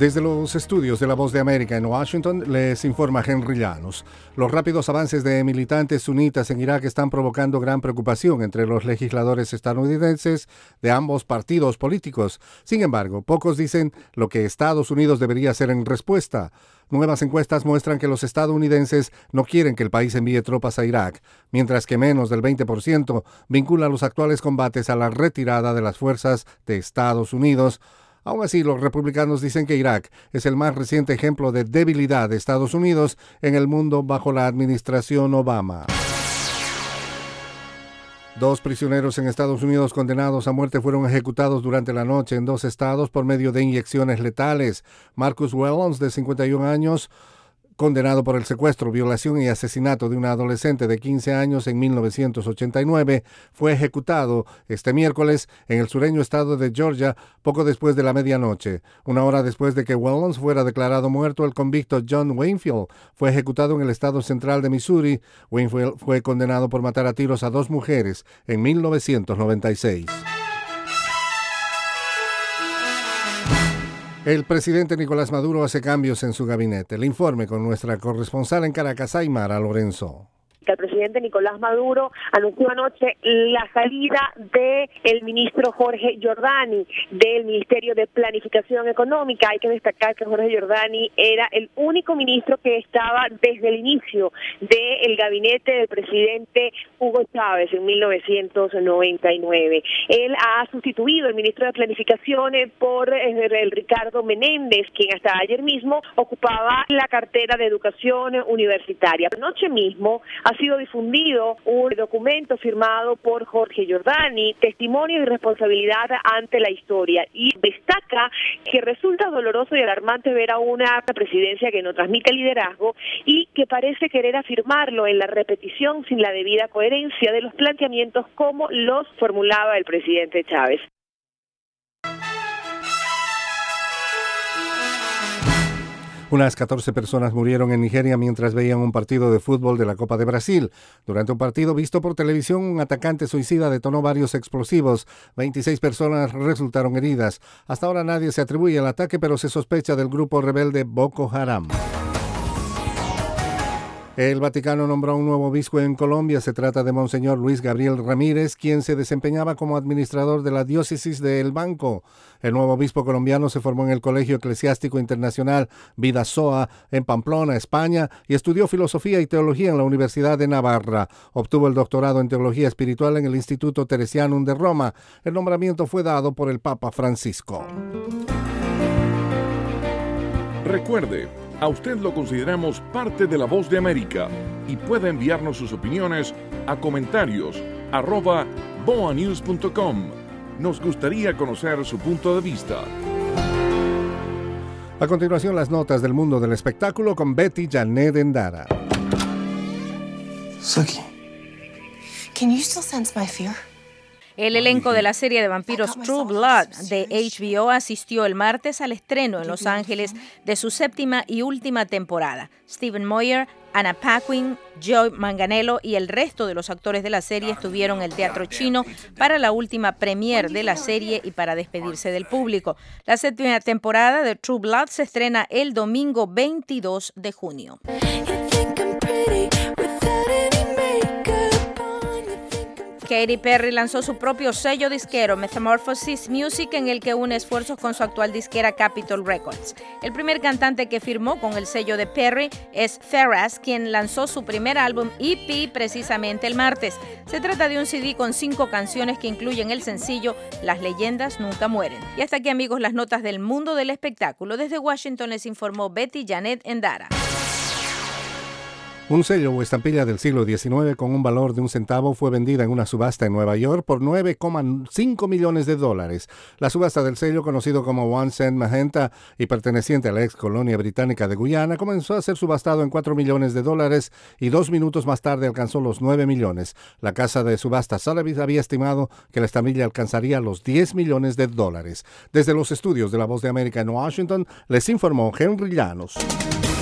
Desde los estudios de La Voz de América en Washington, les informa Henry Llanos. Los rápidos avances de militantes sunitas en Irak están provocando gran preocupación entre los legisladores estadounidenses de ambos partidos políticos. Sin embargo, pocos dicen lo que Estados Unidos debería hacer en respuesta. Nuevas encuestas muestran que los estadounidenses no quieren que el país envíe tropas a Irak, mientras que menos del 20% vincula los actuales combates a la retirada de las fuerzas de Estados Unidos. Aún así, los republicanos dicen que Irak es el más reciente ejemplo de debilidad de Estados Unidos en el mundo bajo la administración Obama. 2 prisioneros en Estados Unidos condenados a muerte fueron ejecutados durante la noche en 2 estados por medio de inyecciones letales. Marcus Wellons, de 51 años, condenado por el secuestro, violación y asesinato de una adolescente de 15 años en 1989, fue ejecutado este miércoles en el sureño estado de Georgia poco después de la medianoche. Una hora después de que Wellons fuera declarado muerto, el convicto John Wainfield fue ejecutado en el estado central de Missouri. Wainfield fue condenado por matar a tiros a 2 mujeres en 1996. El presidente Nicolás Maduro hace cambios en su gabinete. El informe con nuestra corresponsal en Caracas, Aymara Lorenzo. El presidente Nicolás Maduro anunció anoche la salida del ministro Jorge Giordani del Ministerio de Planificación Económica. Hay que destacar que Jorge Giordani era el único ministro que estaba desde el inicio del gabinete del presidente Hugo Chávez en 1999. Él ha sustituido al ministro de Planificación por el Ricardo Menéndez, quien hasta ayer mismo ocupaba la cartera de Educación Universitaria. Anoche mismo ha sido difundido un documento firmado por Jorge Giordani, testimonio y responsabilidad ante la historia, y destaca que resulta doloroso y alarmante ver a una presidencia que no transmite liderazgo y que parece querer afirmarlo en la repetición sin la debida coherencia de los planteamientos como los formulaba el presidente Chávez. Unas 14 personas murieron en Nigeria mientras veían un partido de fútbol de la Copa de Brasil. Durante un partido visto por televisión, un atacante suicida detonó varios explosivos. 26 personas resultaron heridas. Hasta ahora nadie se atribuye al ataque, pero se sospecha del grupo rebelde Boko Haram. El Vaticano nombró a un nuevo obispo en Colombia. Se trata de Monseñor Luis Gabriel Ramírez, quien se desempeñaba como administrador de la diócesis de El Banco. El nuevo obispo colombiano se formó en el Colegio Eclesiástico Internacional Vidasoa en Pamplona, España, y estudió filosofía y teología en la Universidad de Navarra. Obtuvo el doctorado en teología espiritual en el Instituto Teresianum de Roma. El nombramiento fue dado por el Papa Francisco. Recuerde, a usted lo consideramos parte de La Voz de América y puede enviarnos sus opiniones a comentarios@boanews.com. Nos gustaría conocer su punto de vista. A continuación, las notas del mundo del espectáculo con Betty Janet Endara. Sookie, can you still sense my fear? El elenco de la serie de vampiros True Blood de HBO asistió el martes al estreno en Los Ángeles de su 7ª y última temporada. Stephen Moyer, Anna Paquin, Joe Manganiello y el resto de los actores de la serie estuvieron en el Teatro Chino para la última premiere de la serie y para despedirse del público. La 7ª temporada de True Blood se estrena el domingo 22 de junio. Katy Perry lanzó su propio sello disquero, Metamorphosis Music, en el que une esfuerzos con su actual disquera Capitol Records. El primer cantante que firmó con el sello de Perry es Ferraz, quien lanzó su primer álbum EP precisamente el martes. Se trata de un CD con 5 canciones que incluyen el sencillo Las leyendas nunca mueren. Y hasta aquí, amigos, las notas del mundo del espectáculo. Desde Washington les informó Betty Janet Endara. Un sello o estampilla del siglo XIX con un valor de $1 fue vendida en una subasta en Nueva York por $9,5 millones. La subasta del sello, conocido como One Cent Magenta y perteneciente a la ex colonia británica de Guyana, comenzó a ser subastado en $4 millones y 2 minutos más tarde alcanzó los 9 millones. La casa de subasta Sotheby's había estimado que la estampilla alcanzaría los $10 millones. Desde los estudios de La Voz de América en Washington, les informó Henry Llanos.